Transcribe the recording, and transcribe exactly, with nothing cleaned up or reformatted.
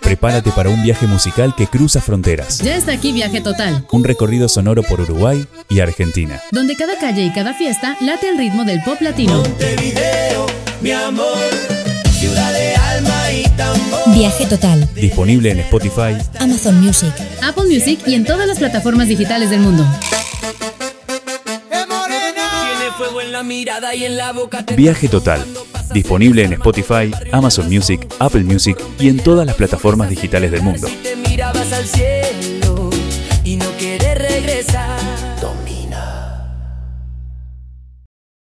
Prepárate para un viaje musical que cruza fronteras. Ya está aquí Viaje Total. Un recorrido sonoro por Uruguay y Argentina. Donde cada calle y cada fiesta late el ritmo del pop latino. Montevideo, mi amor, ciudad de alma y tambor. Viaje Total. Disponible en Spotify, Amazon Music, Apple Music y en todas las plataformas digitales del mundo. Tiene fuego en la mirada y en la boca. Viaje Total. Disponible en Spotify, Amazon Music, Apple Music y en todas las plataformas digitales del mundo. Te mirabas al cielo y no querés regresar.